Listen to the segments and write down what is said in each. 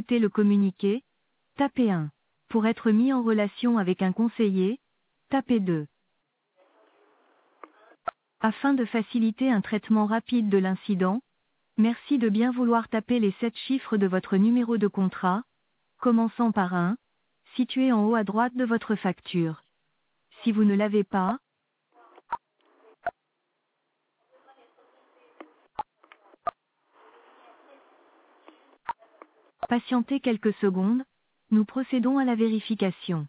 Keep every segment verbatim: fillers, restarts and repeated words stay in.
écouter le communiqué, tapez un. Pour être mis en relation avec un conseiller, tapez deux. Afin de faciliter un traitement rapide de l'incident, merci de bien vouloir taper les sept chiffres de votre numéro de contrat, commençant par un, situé en haut à droite de votre facture. Si vous ne l'avez pas, patientez quelques secondes, nous procédons à la vérification.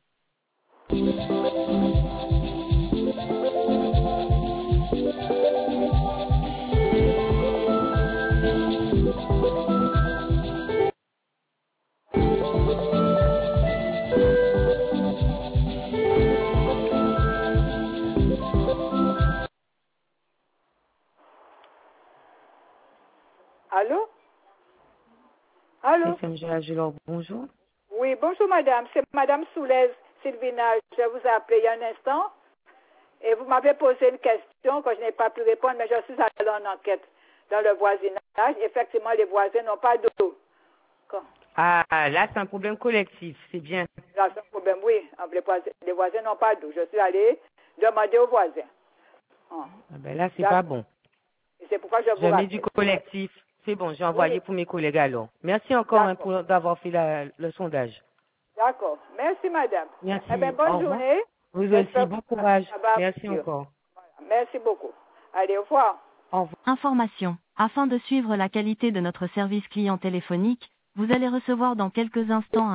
Allô? Allô? F M G Agilor, bonjour. Oui, bonjour madame, c'est madame Soulez Sylvina. Je vous ai appelé il y a un instant et vous m'avez posé une question que je n'ai pas pu répondre, mais je suis allée en enquête dans le voisinage. Effectivement, les voisins n'ont pas d'eau. Quand- Ah, là, c'est un problème collectif, c'est bien. Là, c'est un problème, oui. Les voisins, les voisins n'ont pas d'eau. Je suis allée demander aux voisins. Ah. Ah ben là, c'est Là, pas bon. et c'est pourquoi je vous Je mets du rappelle. collectif. C'est bon, j'ai envoyé Oui, pour mes collègues alors. Merci encore hein, d'accord. pour d'avoir fait la- le sondage. D'accord. Merci madame. Eh bien, Merci. Au bonne revoir. journée. Vous aussi, J'espère bon que courage. ça va Merci mieux. encore. Voilà. Merci beaucoup. Allez, au revoir. Au revoir. Information. Afin de suivre la qualité de notre service client téléphonique, vous allez recevoir dans quelques instants un